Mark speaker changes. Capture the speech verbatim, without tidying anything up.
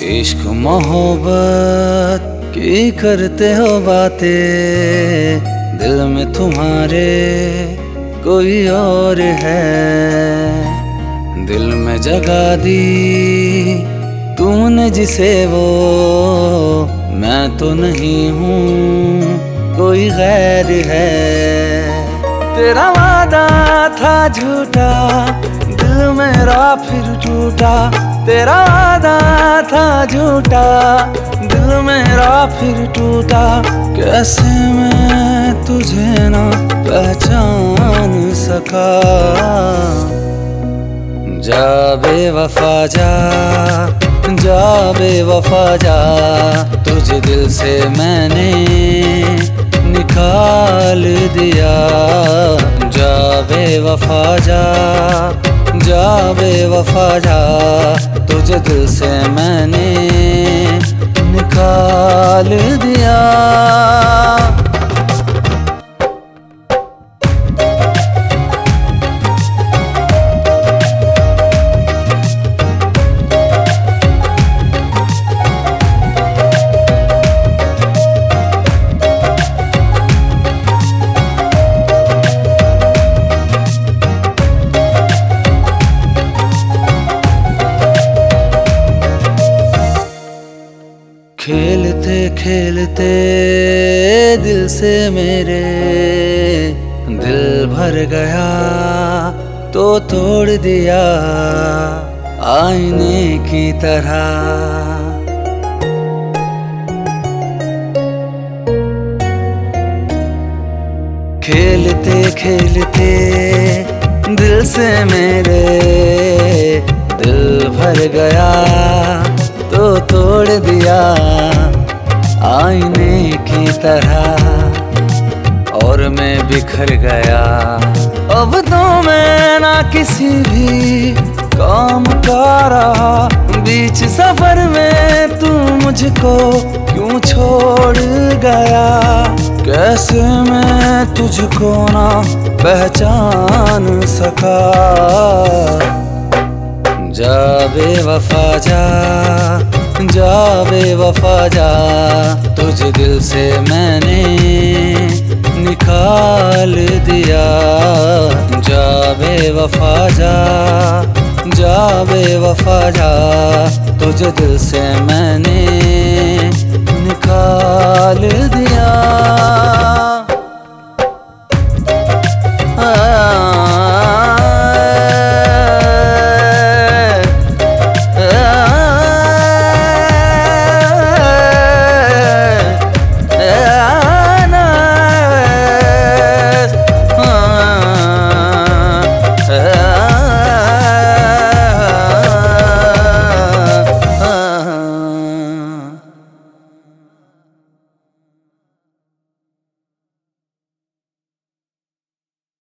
Speaker 1: इश्क मोहब्बत की करते हो बातें, दिल में तुम्हारे कोई और है। दिल में जगा दी तूने जिसे, वो मैं तो नहीं हूँ, कोई गैर है। तेरा वादा था झूठा, दिल मेरा फिर टूटा। तेरा वादा था झूठा, दिल मेरा फिर टूटा। कैसे मैं तुझे ना पहचान सका। जा बेवफा जा, जा बेवफा जा, तुझे दिल से मैंने निकाल दिया। जा बेवफा जा, जा बेवफा जा, तुझे दिल से मैंने निकाल दिया। खेलते खेलते दिल से मेरे दिल भर गया, तो तोड़ दिया आईने की तरह। खेलते खेलते दिल से मेरे दिल भर गया, तो तोड़ दिया आईने की तरह। और मैं बिखर गया, अब तो मैं ना किसी भी काम का रहा। बीच सफर में तू मुझको क्यों छोड़ गया। कैसे मैं तुझको ना पहचान सका। जा बेवफा जा, जा बेवफा जा, तुझे दिल से मैंने निकाल दिया। जा बेवफा जा, जा बेवफा जा, तुझे दिल से मैंने निकाल